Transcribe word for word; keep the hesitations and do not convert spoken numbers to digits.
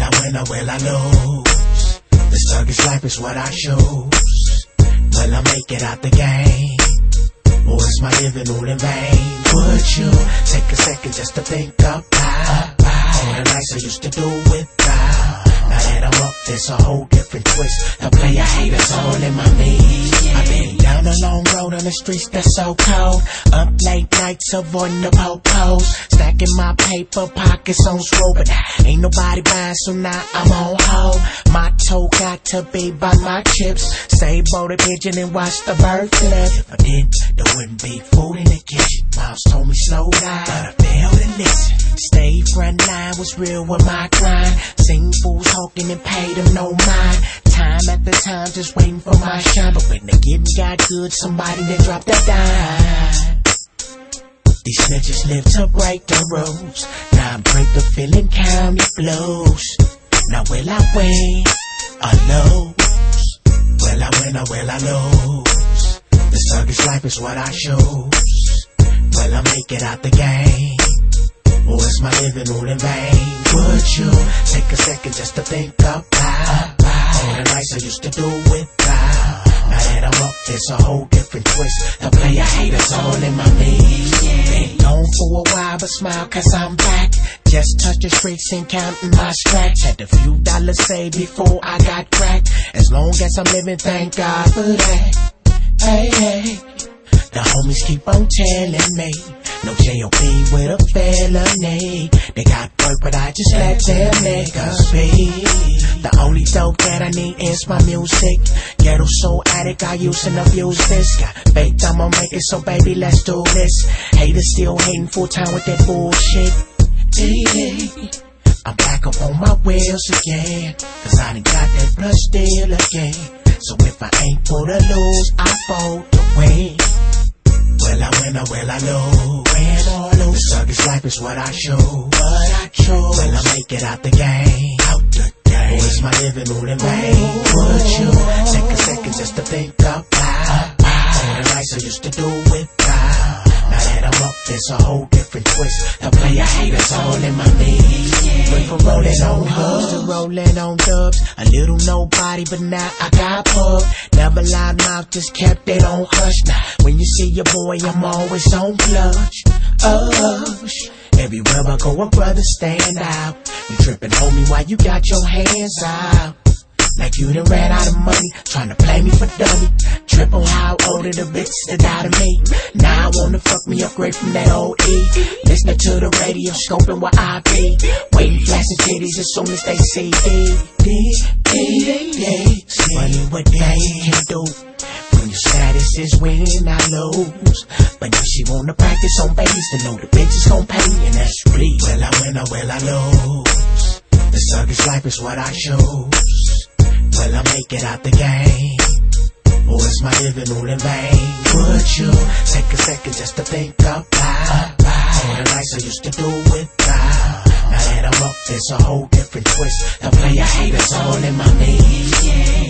I win or will I lose? The circus life is what I choose. Will I make it out the game? Or is my living all in vain? Would you take a second just to think about all the nights I used to do without? Now that I'm up, there's a whole different twist. The player haters all in my league. I've been down a long road on the streets that's so cold. Up late nights avoiding the po-pos. Stacking my paper, pockets on swole. But ain't nobody buying, so now I'm on hold. My toe got to be by my chips. Say bowl the pigeon and watch the bird flip. If I didn't, there wouldn't be food in the kitchen. Moms told me slow down, but I failed to listen. Stay front line was real with my grind. Seen fools hawking and paid them no mind. Time after time just waiting for my shine. But when the getting got good, somebody then dropped a dime. These snitches live to break the rules. Now I break the feeling county blues. Now will I win or lose? Will I win or will I lose? The circus life is what I choose. Will I make it out the game? Or is my living all in vain? Would you take a second just to think about all the nights I used to do without? Now that I'm up, there's a whole different twist. The player haters all in my league. Been gone for a while, but smile cause I'm back. Just touching streets and counting my scratch. Had a few dollars saved before I got cracked. As long as I'm living, thank God for that. Hey, hey. The homies keep on telling me no J O B with a felony. They got work, but I just let them niggas be. The only dope that I need is my music. Ghetto soul addict, I use and abuse this. Got faith, I'ma make it, so baby, let's do this. Haters still hating full time with that bullshit. Yeah. I'm back up on my wheels again, cause I done got that blood still again. So if I ain't for the lose, I fold to win. Will I win or will I lose? Win or lose? The circus life is what I choose. What I choose. Will I make it out the game? Out the game. Or is my living all in vain? Would you take a second just to think about all the nights I used to do without? Now that I'm up, there's a whole different twist. The player haters all in my league. Went from rolling on hubs to rolling on dubs. A little nobody, but now I got pub. Never loud mouth, just kept it on hush. Now when you see your boy, I'm always on clutch. Oh, everywhere I go, a brother stand out. You tripping, homie, why you got your hands out? Like you done ran out of money, tryna play me for dummy. Trip on how old the bitches that out of me. Now I wanna fuck me upgrade from that old E. Listening to the radio, scoping where I be. Waiting flashing titties as soon as they see D. D, D, D. Money what they can do. When your status is winning, I lose. But if she wanna practice on babies, to know the bitches gon' pay, and that's free. Will I win or will I lose? The circus life is what I choose. Will I make it out the game? Or is my living all in vain? Would you take a second just to think about all the nights I used to do without? Now that I'm up, there's a whole different twist. The player haters all in my league.